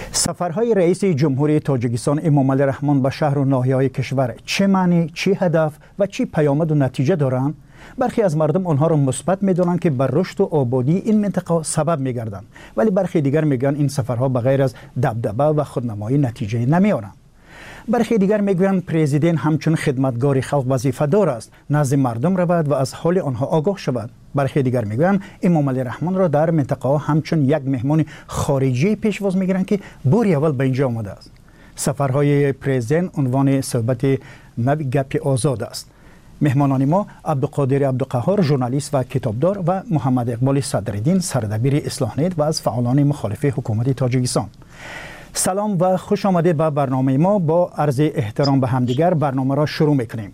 سفرهای رئیس جمهوری تاجیکستان امامعلی رحمان به شهر و ناحیه‌های کشور چه معنی، چه هدف و چه پیامد و نتیجه دارند؟ برخی از مردم آنها را مثبت می‌دانند که بر رشد و آبادی این منطقه سبب می‌گردند، ولی برخی دیگر میگن این سفرها بغیر از دبدبه و خودنمایی نتیجه نمی‌آورند. برخی دیگر میگویند پرزیدنت همچون خدمتگار خلق وظیفه دار است، نزد مردم رود و از حال آنها آگاه شود. برخی دیگر میگویند امامعلی رحمان را در منطقه همچون یک مهمان خارجی پیشواز میگیرند که باری اول به اینجا آمده است. سفرهای پرزیدنت عنوان صحبت گپ آزاد است. مهمانان ما عبدالقادر عبدالقهار، ژورنالیست و کتابدار، و محمد اقبال صدرالدین، سردبیر اصلاحنت و از فعالان مخالف حکومت تاجیکستان. سلام و خوش آمدید به برنامه ما. با عرض احترام به همدیگر برنامه را شروع میکنیم.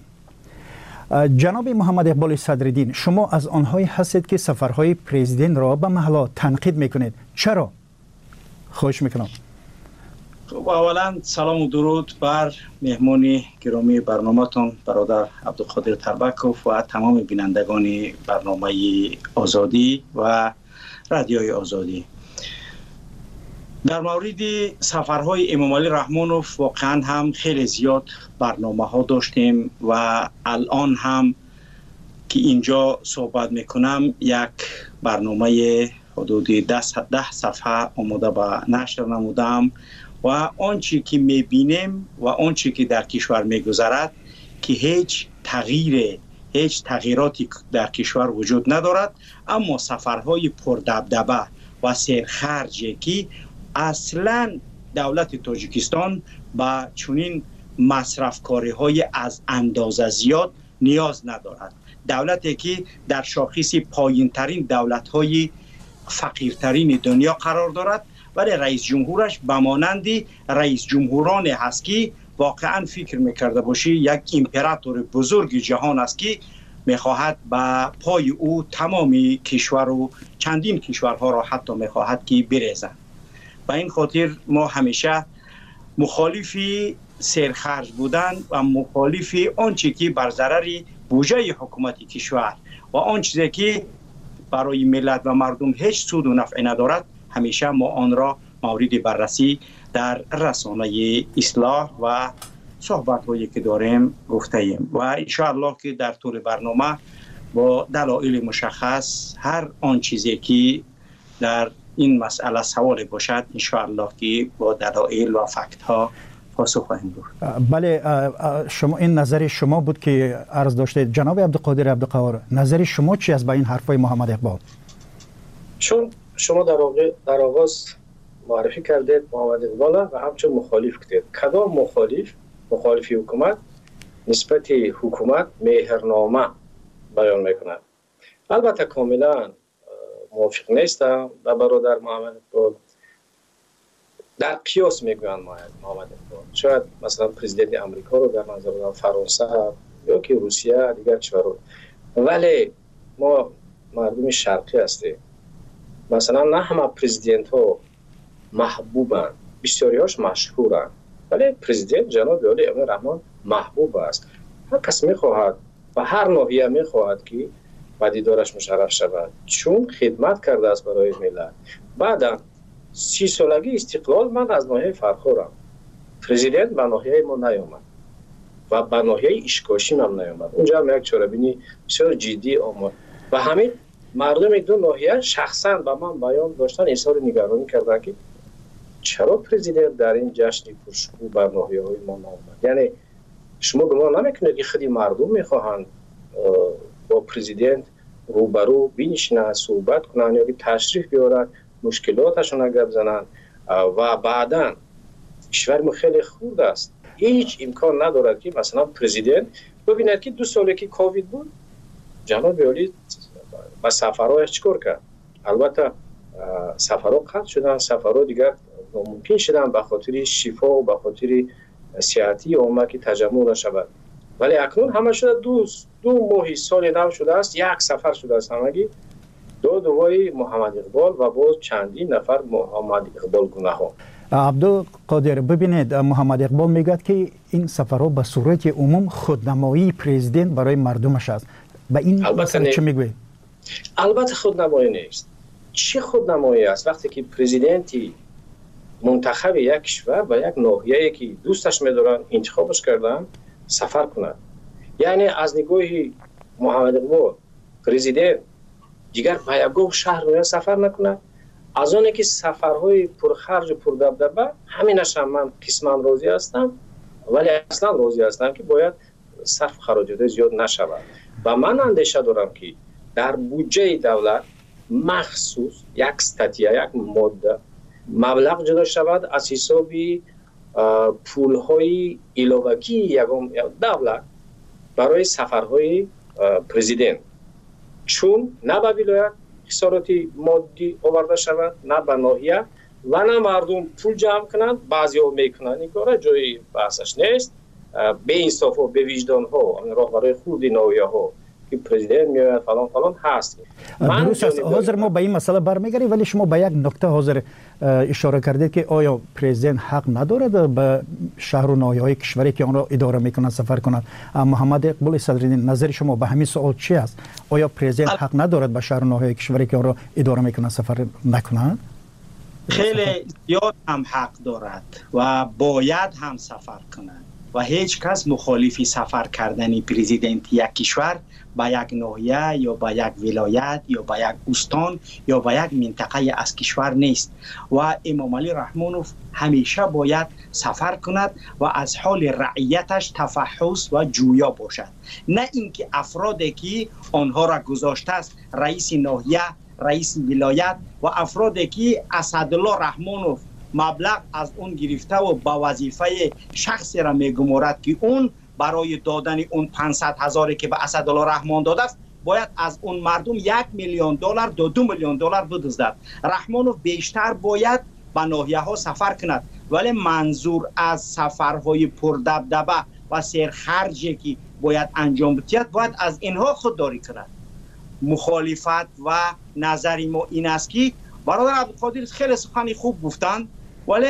جناب محمد اقبال صدرالدین، شما از آنهایی هستید که سفرهای پرزیدنت را به محلا تنقید میکنید. چرا؟ خواهش میکنم. خب، اولا سلام و درود بر مهمانی گرامی برنامه‌تان برادر عبدالقادر تربکوف و تمام بینندگان برنامه آزادی و رادیوی آزادی. در مورد سفرهای امامعلی رحمانوف واقعا هم خیلی زیاد برنامه ها داشتیم و الان هم که اینجا صحبت میکنم یک برنامه حدود 10 صفحه آماده به نشر نمودم و آنچه که میبینیم و آنچه که در کشور میگذرد که هیچ تغییراتی در کشور وجود ندارد، اما سفرهای پردبدبه و سرخرجی که اصلا دولت تاجیکستان با چنین مصرفکاری های از اندازه زیاد نیاز ندارد. دولتی که در شاخص پایین ترین دولت های فقیرترین دنیا قرار دارد، ولی رئیس جمهورش به مانند رئیس جمهوران هست که واقعا فکر میکرده باشی یک امپراتور بزرگ جهان است که میخواهد به پای او تمام کشور و چندین کشورها را حتی میخواهد که بریزند. و این خاطر ما همیشه مخالف سرخرج بودن و مخالف آنچه که بر ضرر بودجه حکومت کشور و آن چیزی که برای ملت و مردم هیچ سود و نفعی ندارد، همیشه ما آن را مورد بررسی در رسانه اصلاح و صحبت هایی که داریم گفته ایم و انشاءالله که در طول برنامه با دلایل مشخص هر آن چیزی که در این مسئله سوال باشد انشاءالله که با دلایل و فکت ها پاسخ خواهیم داد. بله، شما این نظر شما بود که عرض داشتید. جناب عبدالقادر عبدالقهار، نظر شما چی است با این حرفای محمد اقبال؟ چون شما در آغاز معرفی کردید محمد اقبال و همچون مخالف کردید. کدام مخالف حکومت نسبت حکومت مهرنامه بیان میکنند؟ البته کاملا موافق نیستم با برادر محمد اقبال. در قیاس میگویند محمد اقبال شاید مثلا پرزیدنت امریکا رو در نظر بگیریم، فرانسه یا که روسیه، دیگر کشورها، ولی ما مردم شرقی هستیم. مثلا نه همه پرزیدنت ها محبوبند، بسیاری هاش مشهورند، ولی پرزیدنت جناب علی امامعلی رحمان محبوب است. هر کس میخواهد و هر ناحیه میخواهد که و دیدارش مشرف شود، چون خدمت کرده است برای ملت. بعدا 30 سالگی استقلال من از ناحیه فرخارم. پرزیدنت به ناحیه ما نیامد و به ناحیه اشکاشی هم نیامد. اونجا هم یک چاره‌بینی بسیار جدی آمد و همین مردم دو ناحیه شخصا به من بیان داشتن، اظهار نگرانی کردن که چرا پرزیدنت در این جشن پرشکوه بر ناحیه‌های ما نیامد. یعنی شما گمان نمیکنید که خیلی مردم میخواهند با پرزیدنت روبرو بنشینند، صحبت کنند یا تشریف بیارند، مشکلاتشون را گپ زنند و بعداً کشور ما خیلی خرد است. هیچ امکان ندارد که مثلا پرزیدنت ببیند که 2 سالی که کووید بود جناب عالی با سفرهایش چیکار کرد. البته سفرها قطع شدن، سفرها دیگر ممکن شدن به خاطر شفا و به خاطر سیاحتی عامه که تجمع نشود، ولی اکنون همه شده 2 ماه سال نو شده است، یک سفر شده است همگی. دوای محمد اقبال و باز چندین نفر محمد اقبال گونه ها. عبدالقادر، ببینید محمد اقبال میگه که این سفرها به صورت عموم خودنمایی پرزیدنت برای مردمش است. به این مسئله چه میگوید؟ البته خودنمایی نیست. چه خودنمایی است وقتی که پرزیدنتی منتخب یک کشور و یک ناحیه‌ای که دوستش می‌دارن انتخابش کردن سفر کنند. یعنی از نگاه محمد اقبال پرزیدنت دیگر به یک شهر سفر نکنه. از اونه که سفرهای پرخرج و پردبدبه همینش هم من قسما راضی هستم، ولی اصلا راضی هستم که باید صرف خراجات زیاد نشود و من اندیشه دارم که در بودجه دولت مخصوص یک استاتیا، یک ماده مبلغ جدا شود از حساب پولهای علاوه‌ای یگام دولت برای سفرهای پرزیدنت، چون نه به ولایت خساراتی مادی آورده شود، نه به ناحیه و نه مردم پول جمع کنند. بعضی‌ها میکنند این کار، جای بحثش نیست. به انصاف و به وجدان ها راهبرای خود ناحیه ها که پرزیدنت میاد فلان فلان هست. درست است. حاضر ما به این مسئله برمیگردیم، ولی شما به یک نکته حاضر اشاره کردید که آیا پرزیدنت حق ندارد به شهر و ناحیه‌های کشوری که آن را اداره میکنند سفر کند؟ محمد اقبال صدرالدین، نظر شما به همین سوال چی است؟ آیا پرزیدنت حق ندارد به شهر و ناحیه‌های کشوری که آن را اداره میکنند سفر نکند؟ خیلی زیاد هم حق دارد و باید هم سفر کند و هیچ کس مخالفی سفر کردن پرزیدنت یک کشور به یک ناحیه یا به یک ولایت یا به یک استان یا به یک منطقه از کشور نیست و امام علی رحمانوف همیشه باید سفر کند و از حال رعیتش تفحص و جویا باشد، نه اینکه افرادی که آنها را گذاشته است رئیس ناحیه، رئیس ولایت و افرادی که اسدالله رحمانوف مبلغ از اون گرفته و با وظیفه شخصی را میگمارد که اون برای دادن اون 500,000 که به اسدالله رحمان داده است باید از اون مردم $1,000,000 تا $2,000,000 بدزدد. رحمانوف بیشتر باید به ناحیه ها سفر کند، ولی منظور از سفرهای پردبدبه و سرخرجی که باید انجام بدهد باید از اینها خودداری کند. مخالفت و نظر ما این است که برادر عبدالقادر خیلی سخن خوب گفتند، ولی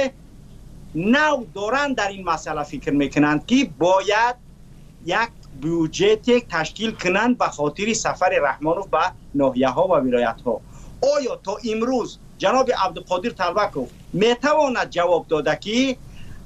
نو دارن در این مسئله فکر میکنند که باید یک بودجه تشکیل کنند به خاطر سفر رحمانوف به ناحیه ها و ولایت ها. آیا تا امروز جناب عبدالقادر طلبکوف میتواند جواب داده که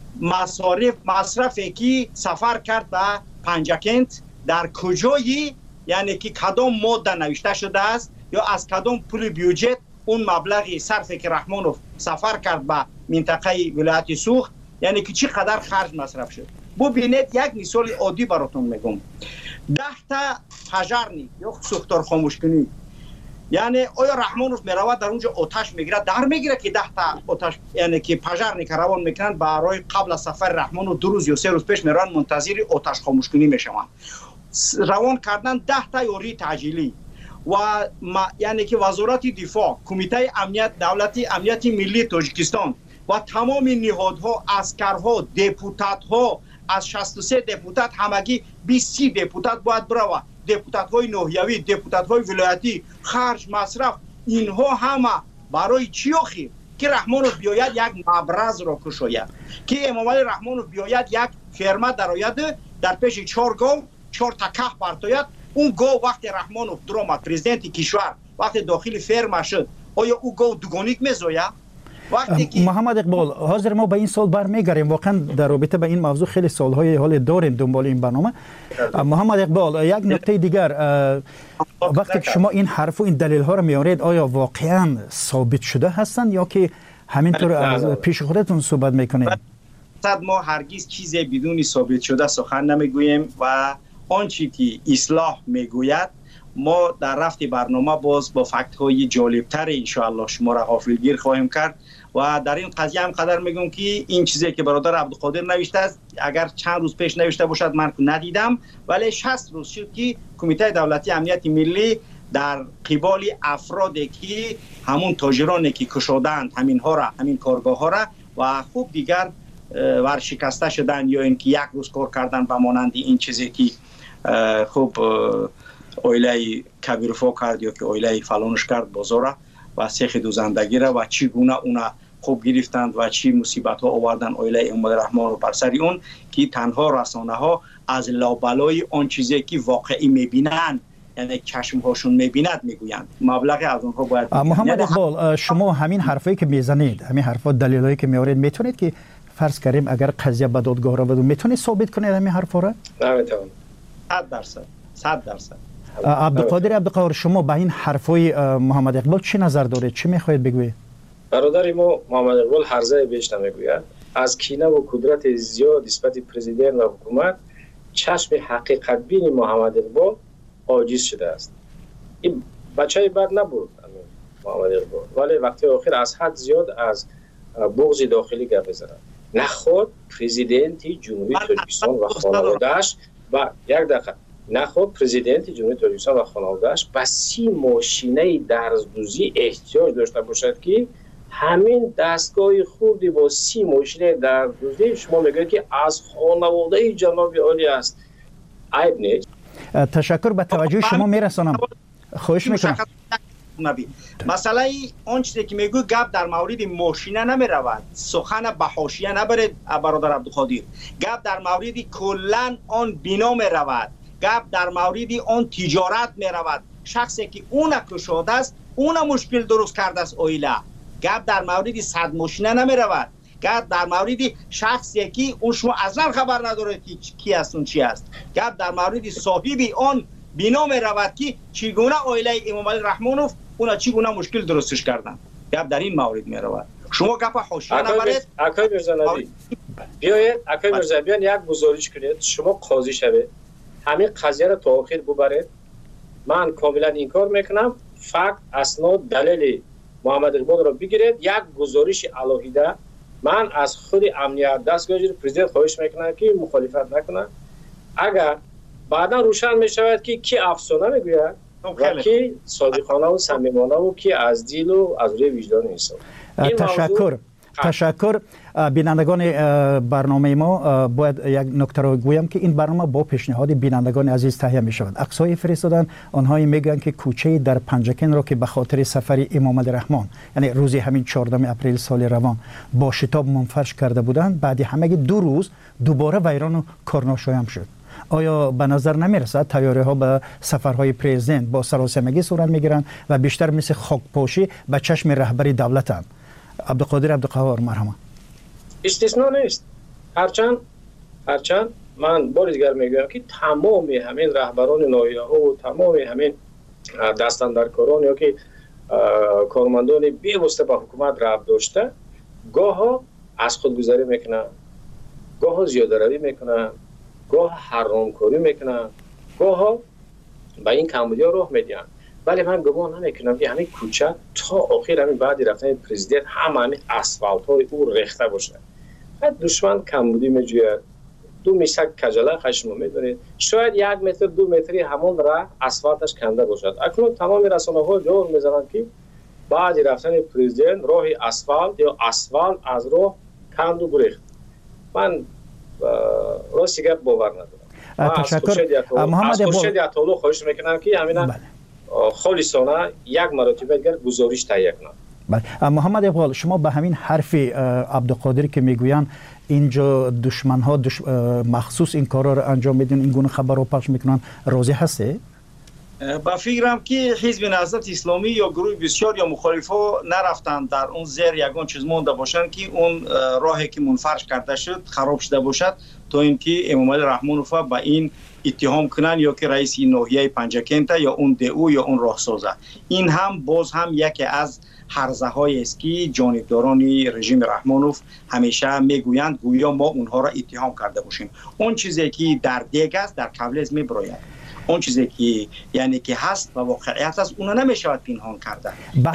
مصرفی که سفر کرد به پنجکند در کجایی، یعنی که کدام ماده نوشته شده است یا از کدام پول بودجه اون مبلغی صرفی که رحمانوف سفر کرد به منطقه ولایت سوخت، یعنی که چقدر خرج مصرف شد. ببینید یک مثال عادی براتون میگم. 10 تا پژرنی یا سوختار خاموش کنی، یعنی آیا رحمانوف میرود در اونجا آتش میگیره، در میگیره که 10 تا آتش، یعنی که پژرنی که روان میکنن برای قبل از سفر رحمانوف 2 روز یا 3 روز پیش میرن منتظر آتش خاموش کنی میشوند. روان کردن 10 تا یاری تعجیلی و یعنی که وزارت دفاع، کمیته امنیت دولتی امنیت ملی تاجیکستان و تمام نهادها، عسکرها، دپوتاتها، از 63 دپوتات همگی 20 دپوتات باید بروه، دپوتات‌های ناحیوی، دپوتات‌های ولایتی، خرج مصرف، اینها همه برای چی آخر؟ که رحمانوف بیاید یک مبرز را کشاید، که امام علی رحمانوف بیاید یک فرمه درآید در پیش 4 گاو 4 تا که برتاید. اون گاو وقتی رحمانوف درآمد پرزیدنت کشور وقتی داخل فرم شد، آیا او گاو دوگانیک میزوید؟ محمد اقبال، حاضر ما به این سال برمیگردیم. واقعا در رابطه به این موضوع خیلی سالهای حال داریم دنبال این برنامه. محمد اقبال، یک نکته دیگر، وقتی که شما این حرف و این دلیل ها رو میارید، آیا واقعا ثابت شده هستند یا که همینطور از پیش خودتون صحبت میکنید؟ ما هرگز چیزی بدون ثابت شده سخن نمیگوییم و آنچه که اصلاح میگوید ما در رفت برنامه باز با فکت های جالبتر انشاءالله شما را غافلگیر خواهیم کرد و در این قضیه هم قدر میگم که این چیزی که برادر عبدالقادر نوشته است، اگر چند روز پیش نوشته باشد من ندیدم، ولی 60 روز شد که کمیته دولتی امنیت ملی در قبال افرادی که همون تاجرانی که کشادند همینها را، همین کارگاه ها را و خوب دیگر ورشکسته شدن یا اینکه یک روز کار کردن به مانند این چیزی که خوب اویله کبیرفا کرد یا که اویله فلانش کرد بازار و سیخ دوزندگی را و چگونه اونا خوب گرفتند و چی مصیبت ها آوردن اویله امام رحمان رو بر سر اون، که تنها رسانه ها از لابلای آن چیزی که واقعی میبینن یعنی چشم هاشون میبیند میگویند مبلغ از اونها باید محمد اقبال، شما همین حرفایی که میزنید، همین حرفا دلایلی که میارید، میتونید که فرض کنیم اگر قضیه به دادگاه رو بدون میتونید ثابت کنید همین حرفا را؟ نمیتونم. 100%. عبدالقادر عبدالقهار، شما به این حرفای محمد اقبال چه نظر دارید؟ چه میخواهید بگویید؟ برادر ما محمد اقبال هرزه بیش نمیگوید. از کینه و قدرت زیاد نسبت پرزیدنت و حکومت چشم حقیقت بین محمد اقبال عاجز شده است. این بچه بد نبود محمد اقبال، ولی وقتی آخر از حد زیاد از بغض داخلی گپ میزنه. نخود پرزیدنت جمهوری تاجیکستان و خانواده‌اش و یک دقیقه نخود پرزیدنت جمهوری تاجیکستان و خانواده‌اش به 30 ماشینه درزدوزی احتیاج داشته باشد که همین دستگاه خوردی با 30 ماشینه درزدوزی شما میگید که از خانواده جناب عالی است. عیب نیست. تشکر، به توجه شما میرسانم. خواهش میکنم. مسئله اون چیزی که میگو گپ در مورد ماشینه نمی رود، سخن به حاشیه نبرد برادر عبدالقادر. گپ در مورد کلا آن بنا می رود، گپ در مورد آن تجارت می رود. شخصی که اون کشاده است اون مشکل درست کرده است اویلا. گپ در مورد 100 ماشینه نمی رود، گپ در مورد شخصی که اون شما اصلا خبر ندارید کی است اون چی است. گپ در مورد صاحب آن بنا می رود که چگونه اویلا امام علی رحمانوف اونا چگونه مشکل درستش کردن. گپ در این مورد می رود. شما گپ حاشیه نبرید. آقای میرزانبی بیایید، آقای میرزانبی یک گزارش کنید، شما قاضی شوید، همین قضیه را تا آخر ببرید. من کاملا انکار میکنم، فقط اسناد دلیل محمد اقبال را بگیرید، یک گزارش علاهیده. من از خود امنیت دستگاه پرزیدنت خواهش میکنم که مخالفت نکنه. اگر بعدا روشن میشود که کی افسانه میگوید و کی صادقانه و صمیمانه و کی از دل و از روی وجدان انسان. تشکر. بینندگان برنامه ما، باید یک نکته رو گویم که این برنامه با پیشنهاد بینندگان عزیز تهیه می شود. عکس‌های فرستادن، آنهایی میگن که کوچه در پنجکن را که به خاطر سفر امام علی رحمان، یعنی روز همین 14 اپریل سال روان، با شتاب منفرش کرده بودند، بعد همه 2 روز دوباره ویران و کارناشایان شد. آیا به نظر نمیرسد طیاره ها به سفرهای پرزیدنت با سراسیمگی صورت میگیرند و بیشتر مثل خاکپاشی به چشم رهبری دولتند؟ عبدالقادر عبدالقهار، مرحبا. استثنا نیست. هرچند من بار دیگر میگویم که تمام همین رهبران ناحیه‌ها و تمام همین دستاندرکاران یا که کارمندان بی‌واسطه به حکومت ربط داشته، گاه از خودگذری میکنن، گاه زیاده‌روی میکنن، گاه حرامکاری میکنن، گاه به این کمبودی‌ها راه میدن. ولی من گمان نمیکنم که همین کوچه تا آخر همین بعد رفتن پرزیدنت همین اسفالت های او ریخته باشه. دشمن کمبودی میجوید، 2 میسک کجله خشم میدونید، شاید 1 متر 2 متری همون را اسفالتش کنده باشد. اکنون تمام رسانه ها جور میزنن که بعد رفتن پرزیدنت راه اسفالت یا اسفالت از راه کند و گریخت. من راستی گپ باور ندارم. تشکر. محمد اقبال خواهش میکنم که همین خالصانه یک مرتبه دیگر گزارش تهیه کنند. بله. محمد اقبال، شما به همین حرف عبدالقادر که میگویند اینجا دشمن ها مخصوص این کارا رو انجام میدن، این گونه خبر رو پخش میکنن، راضی هستی؟ با فکرم که حزب نهضت اسلامی یا گروه بسیار یا مخالفا نرفتن در اون زیر یگان چیز مونده باشن که اون راهی که منفرش کرده شد خراب شده باشد تا اینکه امام علی رحمانوف با این اتهام کنن یا که رئیس ناحیه پنجکن یا اون دئو یا اون راهسازه. این هم باز هم یکی از هرزه های است که جانبداران رژیم رحمانوف همیشه میگویند گویا ما اونها را اتهام کرده باشیم. اون چیزی که در دیگ است در کبلز میبراید. اون چیزی که یعنی که هست و واقعیت است اون نمیشود پنهان کرده.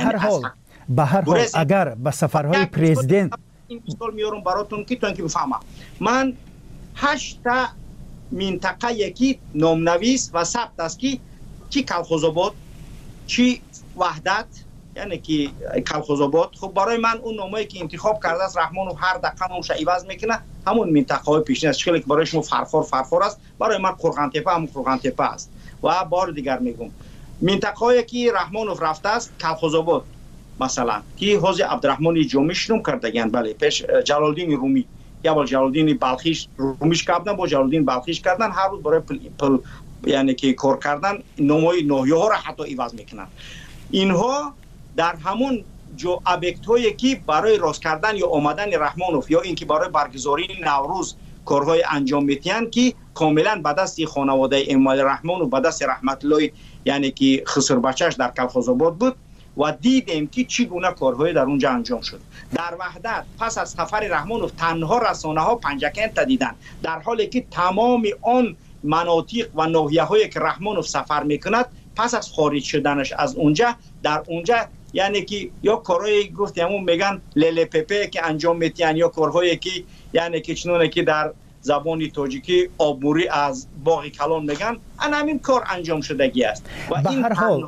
به هر حال اگر به سفرهای پرزیدنت این مثال میارم براتون که تا که بفهمم. من 8 تا منطقه یکی نامنویس و ثبت است که چی کلخوزآباد، چی وحدت، یعنی که کلخوزآباد. خب برای من اون نامه‌ای که انتخاب کرده است رحمانوف هر دقیقه اونش عوض میکنه، همون منطقه‌های پیشین است. چون که برای شما فرفار است، برای من قرغن‌تپه هم قرغن‌تپه است. و بار دیگر میگم منطقه‌ای که رحمانوف رفته است کلخوزآباد مثلا که حاج عبدالرحمن جامی شروع کردگن، بله پیش جلالدین رومی یا با جلالدین بلخیش رومیش کردن، با جلالدین بلخیش کردن، هر روز برای یعنی که کار کردن نمای ناحیه ها را حتی عوض میکنن. اینها در همون جو ابیکت هایی که برای راست کردن یا آمدن رحمانوف یا اینکه برای برگزاری نوروز کارهای انجام میتین که کاملا به دست خانواده امام رحمانوف به دست رحمت الله یعنی که خسر بچهش در کلخازآباد بود و دیدیم که چگونه کارهای در اونجا انجام شد. در وحدت پس از سفر رحمانوف تنها رسانه ها پنجکن دیدن، در حالی که تمام آن مناطق و ناحیه هایی که رحمانوف سفر میکند پس از خارج شدنش از اونجا در اونجا یعنی که یا کارهایی گفتیم میگن لیلی پپه که انجام میتین یا کارهایی که یعنی که چنونه که در زبان تاجیکی آبوری از باغ کلان میگن همین کار انجام شدگی است و به این هر حال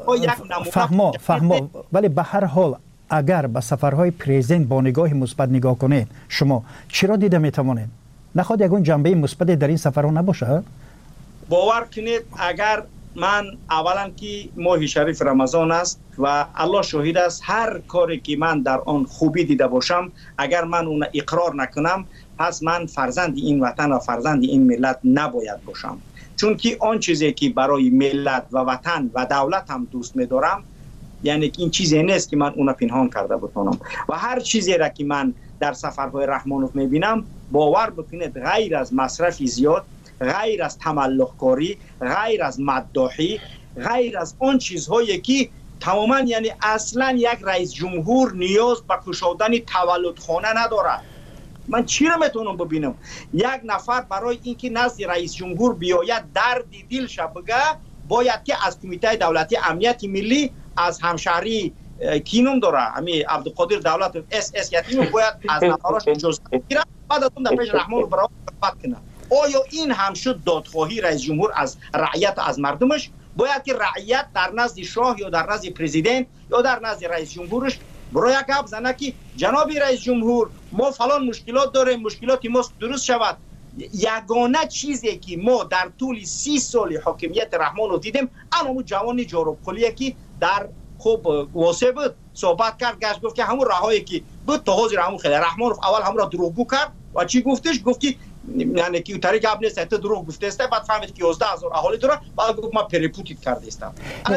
فهمو ولی به هر حال اگر به سفرهای پرزیدنت با نگاه مثبت نگاه کنید شما چرا دیده میتوانید نخواد یگون جنبه مثبت در این سفرها نباشه؟ باور کنید اگر من اولا که ماه شریف رمضان است و الله شاهد است هر کاری که من در آن خوبی دیده باشم اگر من اون اقرار نکنم پس من فرزند این وطن و فرزند این ملت نباید باشم، چون که آن چیزی که برای ملت و وطن و دولت هم دوست می‌دارم یعنی این چیزی نیست که من اون پنهان کرده بتونم و هر چیزی را که من در سفرهای رحمانوف می‌بینم باور بکنید غیر از مصرف زیاد، غیر از تملق‌کاری، غیر از مداحی، غیر از آن چیزهایی که تماما یعنی اصلا یک رئیس جمهور نیاز به گشادن تولدخانه نداره. من چی را میتونم ببینم؟ یک نفر برای اینکه نزد رئیس جمهور بیاید درد دلش بگه باید که از کمیته دولتی امنیت ملی از همشهری کینوم داره همین عبدالقادر دولت اس یتیم باید از نفراش اجازه بگیره بعد از اون در پیش رحمان رو برای صحبت کنه. آیا این هم شد دادخواهی رئیس جمهور از رعیت از مردمش؟ باید که رعیت در نزد شاه یا در نزد پرزیدنت یا در نزد رئیس جمهورش برای یک گپ زنه که جناب رئیس جمهور ما فلان مشکلات داریم مشکلات ما درست شود. یگانه چیزی که ما در طول 30 سال حاکمیت رحمانوف دیدیم اما جوانی جاروبخلیه که در خوب واسه بود صحبت کرد گشت گفت که همون راهایی که بود تا حاضر همون خیلی رحمانوف اول همون را دروغگو کرد و چی گفتش گفت که یعنی که طریق گپ نیست تو دروغ گفته است بعد فهمید که 11000 اهالی داره بعد گفت ما پریپوتیت کرده استم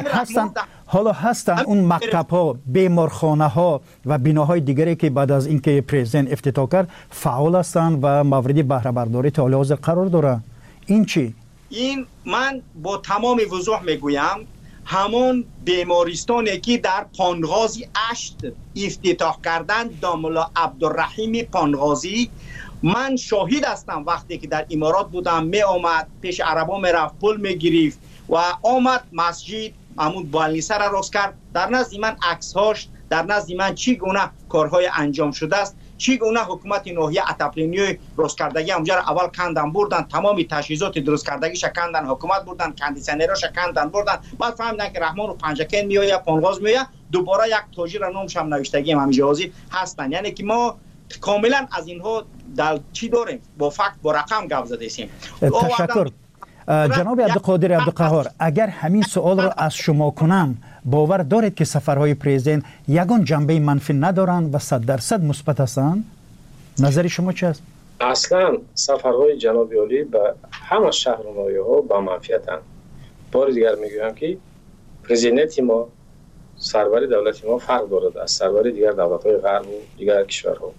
حالا هستن اون مکتب ها بیمارخانه ها و بناهای دیگری که بعد از اینکه پرزیدنت افتتاح کرد فعال هستند و مورد بهره برداری تا حاضر قرار داره. این چی؟ این من با تمام وضوح میگویم همون بیمارستانی که در پانغازی 8 افتتاح کردن داملا عبدالرحیم پانغازی من شاهد هستم وقتی که در امارات بودم می آمد پیش عربا می رفت پول می گرفت و آمد مسجد محمود بالنیسه را راست کرد. در نزد من عکس‌هاش در نزد من چگونه کارهای انجام شده است چگونه حکومت ناحیه اتپلینی راست کردگی اونجا را اول کندن بردن تمامی تجهیزات درست کردگی کندن حکومت بردن کندیسنراش کندن بردن بعد فهمیدن که رحمان و پنجکن میآید پانغاز میآید دوباره یک تاجر نامش هم نوشتگی هم جهازی هستن. یعنی که ما کاملا از اینها در چی داریم با فکت با رقم گپ زده ایم. تشکر جناب عبدالقادر عبدالقهار. اگر همین سوال را از شما کنم باور دارید که سفرهای پرزیدنت یگان جنبه منفی ندارند و 100% مثبت هستند؟ نظر شما چه است؟ اصلا سفرهای جناب عالی به همه شهر و ناحیه ها با منفیتند. بار دیگر میگویم که پرزیدنت ما سرور دولت ما فرق دارد از سرور دیگر دولت‌های غرب و دیگر کشورها.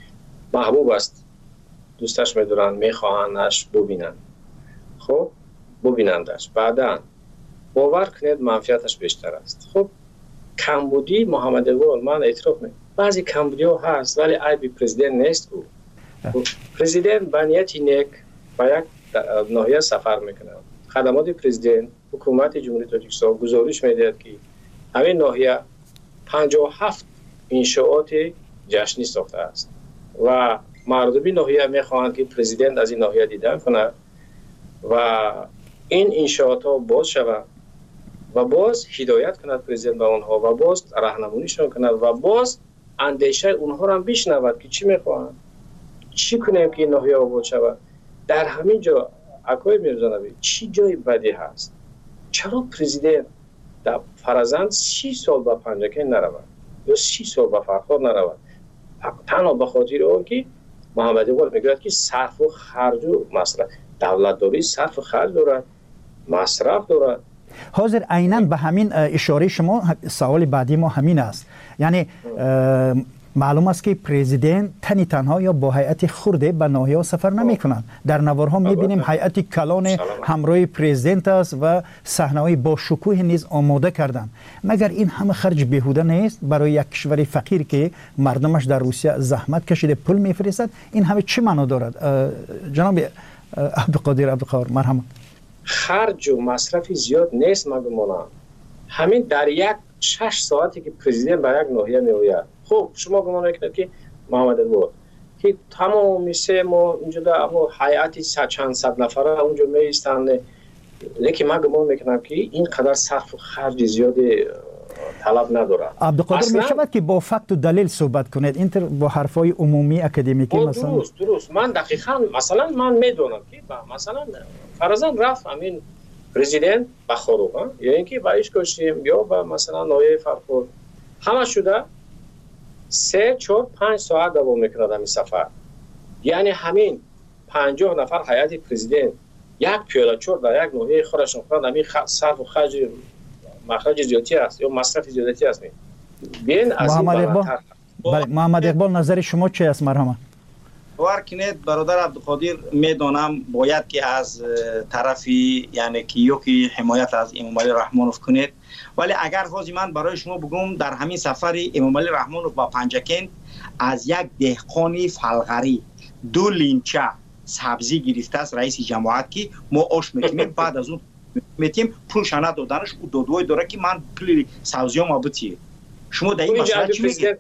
محبوب است، دوستش می‌دارن، می‌خواهندش ببینن. خب ببینندش بعداً باور کنید منفیتش بیشتر است. خب کمبودی محمد اقبال من اعتراف میکنم بعضی کمبودی‌ها هست ولی عیب پرزیدنت نیست. پرزیدنت به نیت نیک به یک ناحیه سفر میکنه. خدمات پرزیدنت حکومت جمهوری تاجیکستان گزارش میدهد که همین ناحیه 57 انشاءات جشنی ساخته است و مردمی ناحیه میخواهند که پرزیدنت از این ناحیه دیدن کنه و این انشاءات ها باز شود و باز هدایت کند پرزیدنت به اونها و باز راهنماییشون کند و باز اندیشه اونها را هم بشنود که چی میخواهند چی کنیم که این ناحیه آباد شود. در همین جا اکای میرزا نبی چی جای بدی هست؟ چرا پرزیدنت در فرزند 30 سال به پنجکن نرود یا 30 سال به فرخار نرود؟ تنها به خاطر اون که محمد اقبال میگوید که صرف و خرج و مثلا دولت داری صرف و خرج دارد. مصرف دارد. حاضر عیناً به همین اشاره شما سوال بعدی ما همین است. یعنی معلوم است که پرزیدنت تنها یا با هیئت خرده به ناحیه‌ها سفر نمی‌کنند. در نوارها می‌بینیم هیئت کلان همراه پرزیدنت است و صحنه‌های با شکوه نیز آماده کردند. مگر این همه خرج بیهوده نیست برای یک کشور فقیر که مردمش در روسیه زحمت کشیده پول می‌فرستد؟ این همه چه معنا دارد؟ جناب عبدالقادر عبدالقهار مرحبا. خرج و مصرفی زیاد نیست من گمانم. همین در یک 6 ساعتی که پرزیدنت به یک ناحیه می‌آید. خب شما گمان میکنید که محمد بود که تمام میشه ما اینجا در هیئت چند صد نفره اونجا میستند، لیکن من گمان میکنم که این قدر صرف و خرج زیادی طلب نداره. عبدالقادر میشود که با فکت و دلیل صحبت کنید، اینطور با حرفای عمومی اکادمیکی مثلا. درست من دقیقاً مثلا من میدونم که مثلا فرضاً رفت همین پرزیدنت به خروق یا اینکه به اشکاشیم یا به مثلا ناحیه فرخود همه شده 3 4 5 ساعت دوام میکنه این سفر. یعنی همین 50 نفر هیئت پرزیدنت یک پیاده چور در یک ناحیه خودشون کنند، همین صرف و خرج مخرج زیادی است یا مصرف زیادی است. ببین از این بالاتر. بله محمد اقبال نظر شما چی است مرحبا؟ باور کنید برادر عبدالقادر میدانم باید که از طرفی یعنی کیوکی حمایت از امام علی رحمانوف کنید، ولی اگر خواهی من برای شما بگم در همین سفر امام علی رحمانوف با پنجکند از یک دهقانی فلغری 2 لینچه سبزی گرفته است رئیس جماعت که ما آش میکنیم بعد از اون میتیم پولش ندادنش او دودوی داره که من پول سبزیام بتیه. شما در این مسئله چی میگید؟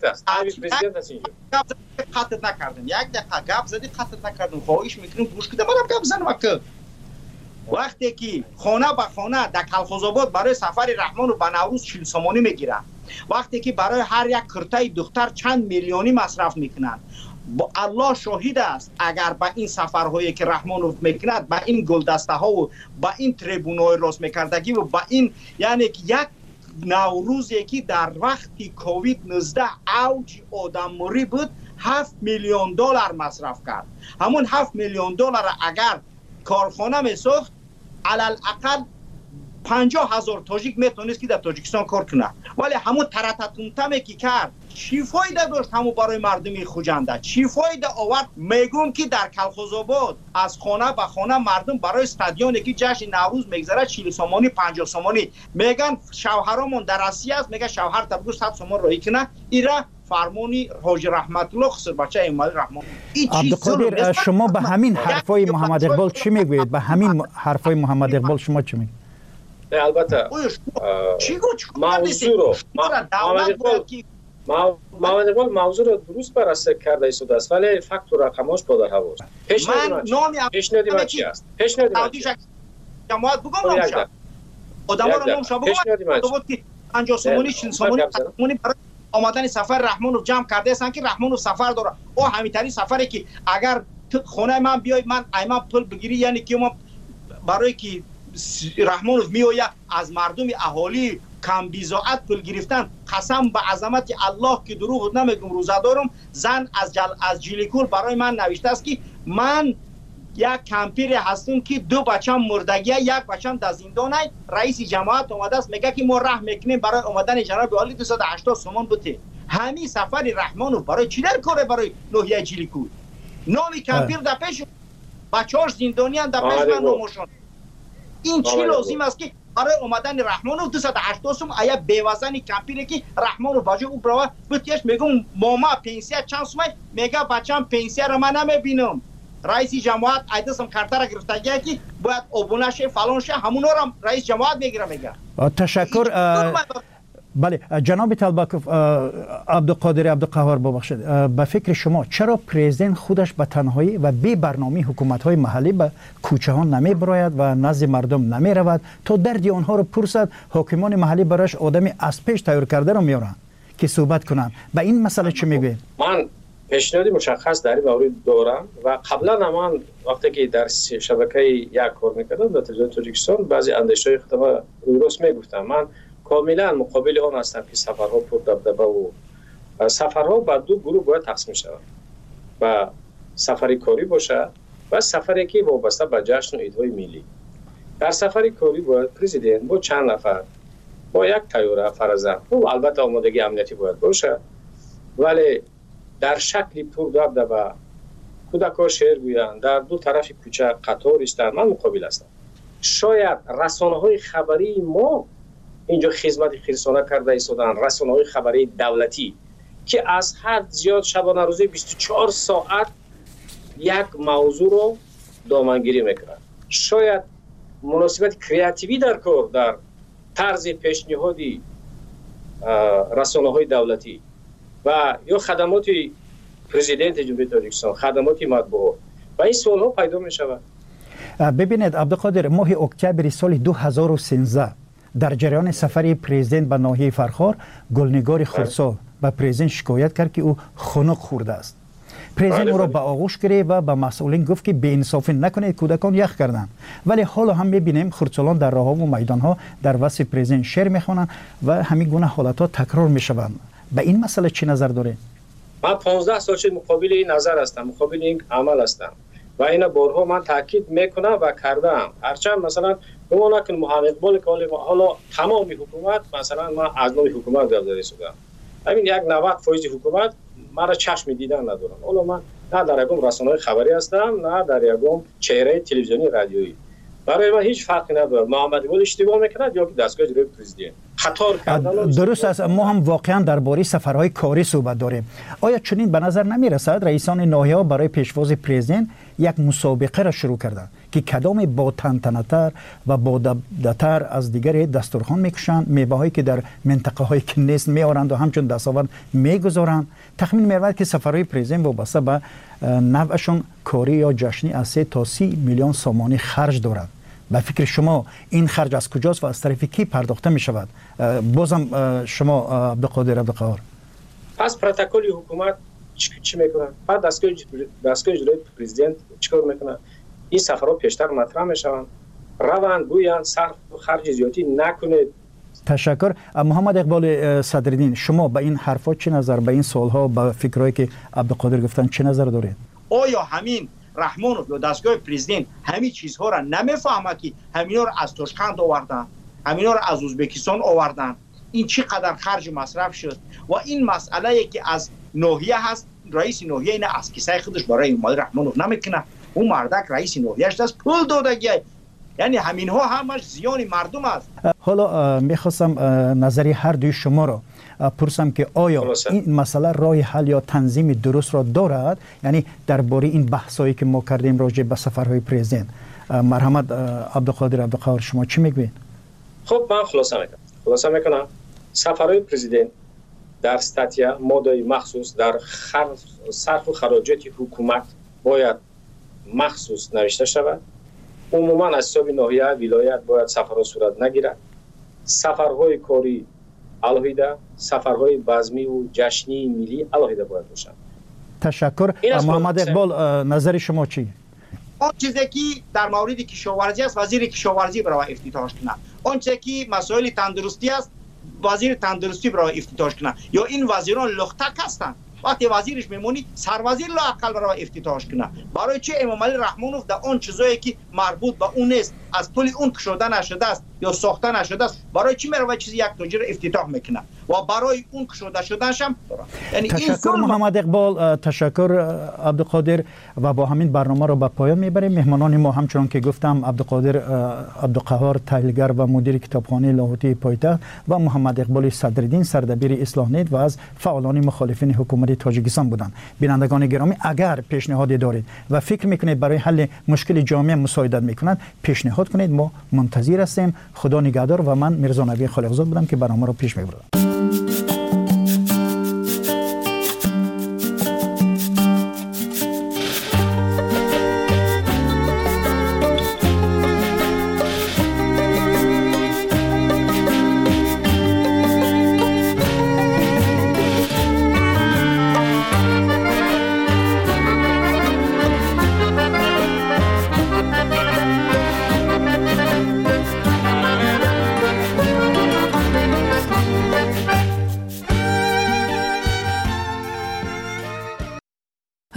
قطعت نکردم، یک دقیقه گپ زدی قطعت نکردم، خواهش میکنم گوش کده منم گپ زنم که وقتی که خانه به خانه در کلخوزآباد برای سفر رحمان و به نوروز 40 سومانی میگیرن، وقتی که برای هر یک کرته دختر چند میلیونی مصرف میکنن، با الله شاهید است اگر با این سفرهایی که رحمانوف میکند، با این گلدسته ها و با این تریبونای راست میکردگی و با این یعنی یک نوروزی که در وقتی کووید 19 اوج آدم‌مری بود 7 میلیون دلار مصرف کرد. همون 7 میلیون دلار اگر کارخانه میساخت علالاقل 50,000 تاجیک میتونست که در تاجیکستان کار کنه، ولی همون ترتتونتمی که کرد چی فایده داشت؟ همون برای مردمی خوجنده چی فایده آورد؟ میگم که در کلخوزآباد از خانه به خانه مردم برای استادیونی که جشن نوروز میگذره 40 سومانی 50 سومانی میگن شوهرامون در روسیه است، میگه شوهر تبگو 100 سومان راهی کنه، ایرا فرمانی حاج رحمت الله خسر بچه امام رحمان. عبدالقادر شما به همین حرفای محمد اقبال چی میگوید؟ به همین حرفای محمد اقبال شما چی میگید؟ البته محمد اقبال موضوع رو درست بررسی کرده ایستاده است، ولی فکت و رقماش با در هواست. پیشنهاد من چی است؟ پیشنهاد من چی است؟ جماعت بگم نامشا آدم رو نامشا بگم که 50 سومانی 60 سومانی برای آمدن سفر رحمانوف جمع کرده هستن که رحمانوف سفر داره. او همینطوری سفری که اگر خونه من بیای من ایما پول بگیری، یعنی که ما برای که رحمانوف میآید از مردم اهالی کم بیزاعت پول گرفتن، قسم به عظمت الله که دروغ نمیگم روزه دارم، زن از جیلیکول برای من نوشته است که من یک کمپیر هستم که 2 بچم مردگیه، 1 بچم در زندانه، رئیس جماعت اومده است میگه که ما راه میکنیم برای اومدن جناب عالی 280 سومان بوده. همین سفر رحمانوف برای چی در کاره؟ برای ناحیه جیلیکول نامی کمپیر در پیش بچه‌اش زندانی اند، در پیش من نامشون. این چی لازم است که برای اومدن رحمانوف 280 سوم آیا بی‌وزن کمپیره که رحمانوف باجو او برای بتیش میگم ماما پنسیه چند سوم، میگه بچم پنسیه رو من نمیبینم. رئیس جماعت ایدسم کارتا را گرفته که باید ابونه شه فلان شه، همونا رو رئیس جماعت میگیره. میگه تشکر. بله جناب طلبکوف عبدالقادر عبدالقهار ببخشید، به فکر شما چرا پرزیدنت خودش به تنهایی و بی برنامه حکومت‌های محلی به کوچه ها نمی براید و نزد مردم نمی رود تا دردی آنها رو پرسد؟ حاکمان محلی براش آدمی از پیش تیار کرده رو میارن که صحبت کنن. به این مسئله چه میگوید؟ من پیشنهادی مشخص در این مورد دارم و قبلا من وقتی که در شبکه یک کار میکردم در تلویزیون تاجیکستان بعضی اندیشه‌های خودم درست میگفتم. من کاملا مقابل آن هستم که سفرها پر دبدبه و سفرها به 2 گروه باید تقسیم شود و سفری کاری باشه و سفری که وابسته به جشن و عیدهای ملی. در سفر کاری باید پرزیدنت با چند نفر با یک تیاره فرضاً و البته آمادگی امنیتی باید باشه، ولی در شکل پر دبدبه کودکان شعر گویند، در دو طرف کوچه قطار ایستند. من مقابل هستم. شاید رسانه‌های خبری ما اینجا خدمت رسانه کرده ایستادن، رسانه‌های خبری دولتی که از حد زیاد شبانه روزی 24 ساعت یک موضوع رو دامنگیری میکنند. شاید مناسبت کریاتیوی در کار در طرز پیشنهادی رسانه‌های دولتی و یا خدمات پرزیدنت جمهوری تاجیکستان، خدمات مطبوعات و این سوال ها پیدا می شود. ببینید عبدالقادر، ماه اکتبر سال 2013 در جریان سفر پرزیدنت به ناحیه فرخار، گلنگار خرسا به پرزیدنت شکایت کرد که او خنک خورده است. پرزیدنت او را به آغوش گرفت و به مسئولین گفت که بی انصافی نکنید، کودکان یخ کردند. ولی حالا هم میبینیم خردسالان در راه‌ها و میدان‌ها در وصف پرزیدنت شعر میخوانند و همین گونه حالت‌ها تکرار میشوند. به این مسئله چی نظر دارید؟ من 15 سال شد مقابل این نظر هستم، مقابل این عمل هستم و این بارها من تاکید میکنم و کردم. هرچند مثلا گمان نکن محمد اقبال که حالا تمامی حکومت، مثلا من از نوع حکومت گرداری شدم، همین یک 90% حکومت مرا چشم دیدن ندارن. حالا من نه در یکم رسانه‌های خبری هستم، نه در یکم چهره تلویزیونی رادیویی. برای من هیچ فرقی نداره محمد اقبال اشتباه میکند یا که دستگاه اجرایی پرزیدنت خطا کردن. درست است. ما هم واقعا درباره سفرهای کاری صحبت داریم. آیا چنین به نظر نمیرسد رئیسان ناحیه‌ها برای پیشواز پرزیدنت یک مسابقه را شروع کردند که کدام با تنتنه‌تر و با دبده‌تر از دیگر دسترخوان میکشند، میوه‌هایی که در منطقه‌های که نیست میآورند و همچون دستاورد میگذارند؟ تخمین می‌رود که سفرهای پرزیدنت وابسته به نوعشون کاری یا جشنی از 3 تا 30 میلیون سامانی خرج دارد. به فکر شما این خرج از کجاست و از طرف کی پرداخته می شود؟ بازم شما عبدالقادر عبدالقهار. پس پروتکل حکومت چی میکنه؟ بعد دستگاه اجرایی پرزیدنت چیکار میکنه؟ این سفرها پیشتر مطرح میشوند، روند گویند صرف و خرج زیادی نکنید. تشکر. محمد اقبال صدرالدین، شما به این حرفا چه نظر، به این سوالها، به فکرایی که عبدالقادر گفتن چه نظر دارید؟ آیا همین رحمانوف یا دستگاه پرزیدنت همین چیزها را نمیفهمه که همینا را از تاشکند آوردن، همینا را از ازبکستان آوردن؟ این چقدر خرج مصرف شد و این مسئله که از ناحیه هست، رئیس ناحیه این از کیسه خودش برای محمد رحمانوف نمیکنه، اون مردک رئیس ناحیه‌اش دست پول دادگی. یعنی همینها همش زیان مردم است. حالا میخواستم نظری هر دوی شما را پرسم که آیا این مسئله راه حل یا تنظیم درست را دارد؟ یعنی درباره این بحثایی که ما کردیم راجع به سفرهای پرزیدنت. مرحمت عبدالقادر عبدالقهار، شما چی میگوید؟ خب من خلاصه میکنم سفرهای پرزیدنت در استاتیا ماده مخصوص در صرف و خراجات حکومت باید مخصوص نوشته شود. عموما از حساب ناحیه ولایت باید سفرها صورت نگیرد. سفرهای کاری علاوه، سفرهای بزمی و جشنی ملی علاوه باید باشند. تشکر. محمد اقبال، نظر شما چی؟ آن چیزی که در مورد کشاورزی است، وزیر کشاورزی برای افتتاحش کنه. آن چیزی که مسائل تندرستی است، وزیر تندرستی برای افتتاحش کنه. یا این وزیران لختک هستند، وقتی وزیرش میمونی سروزیر لااقل برای افتتاحش کنه. برای چه امام علی رحمانوف در آن چیزایی که مربوط به اون نیست، از پول اون کشوده نشده است یا ساخته نشده است، برای چی میره چیزی یک تاجر افتتاح میکنه و برای اون کشوده شدنش هم یعنی تشکر محمد اقبال، تشکر عبدالقادر. و با همین برنامه رو به پایان میبریم. مهمانان ما همچنان که گفتم عبدالقادر عبدالقهار، تحلیلگر و مدیر کتابخانه لاهوتی پایتخت و محمد اقبال صدرالدین، سردبیر اصلاح نیت و از فعالان مخالفین حکومت تاجیکستان بودند. بینندگان گرامی، اگر پیشنهادی دارید و فکر میکنید برای حل مشکل جامعه مساعدت میکنند، پیشنهاد کنید، ما منتظر هستیم. خدا نگهدار و من میرزا نوی خالقزاد بودم که برنامه رو پیش میبردم.